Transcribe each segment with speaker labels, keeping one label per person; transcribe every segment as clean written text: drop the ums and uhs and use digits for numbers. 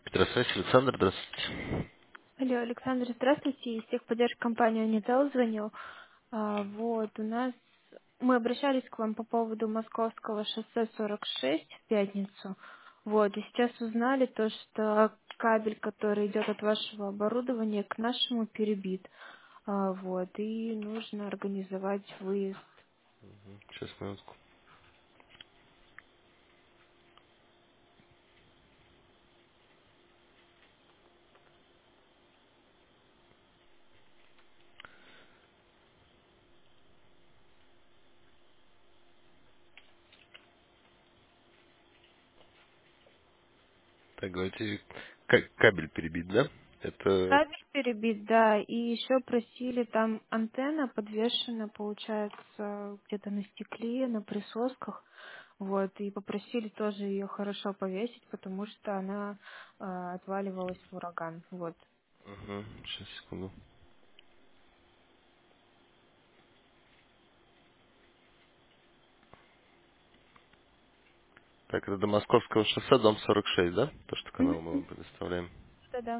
Speaker 1: Здравствуйте, Александр, здравствуйте.
Speaker 2: Алло, Александр, здравствуйте. Из техподдержки компании Unitel звоню. У нас мы обращались к вам по поводу Московского шоссе 46 в пятницу. И сейчас узнали то, что кабель, который идет от вашего оборудования к нашему, перебит. И нужно организовать выезд.
Speaker 1: Сейчас, минутку. Так, говорите, кабель перебит, да? Это...
Speaker 2: Кабель перебит, да, и еще просили, там антенна подвешена, получается, где-то на стекле, на присосках. И попросили тоже ее хорошо повесить, потому что она отваливалась в ураган.
Speaker 1: Угу, сейчас, секунду. Так, это до Московского шоссе, дом 46, да? То, что канал мы вам
Speaker 2: Мгм.
Speaker 1: предоставляем.
Speaker 2: Да-да.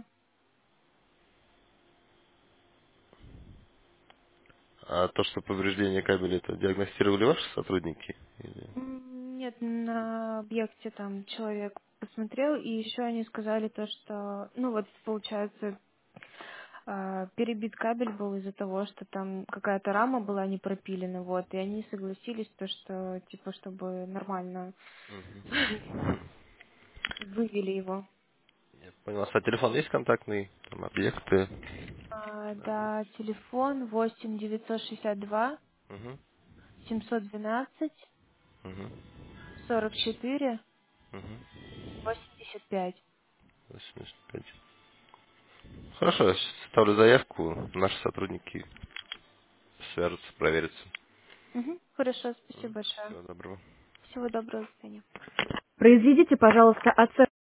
Speaker 1: А то, что повреждение кабеля, это диагностировали ваши сотрудники? Или...
Speaker 2: Нет, на объекте там человек посмотрел, и еще они сказали то, что, получается, перебит кабель был из-за того, что там какая-то рама была не пропилена, и они согласились, то, что, типа, чтобы нормально вывели его.
Speaker 1: Я понял. А телефон есть контактный? Там объекты?
Speaker 2: Да, телефон 8 962
Speaker 1: Угу,
Speaker 2: 712
Speaker 1: угу,
Speaker 2: 44
Speaker 1: угу.
Speaker 2: 85.
Speaker 1: 85. Хорошо, я сейчас ставлю заявку. Наши сотрудники свяжутся, проверятся.
Speaker 2: Хорошо, спасибо большое.
Speaker 1: Всего доброго.
Speaker 2: Всего доброго, до свидания.
Speaker 3: Произведите, пожалуйста, оценку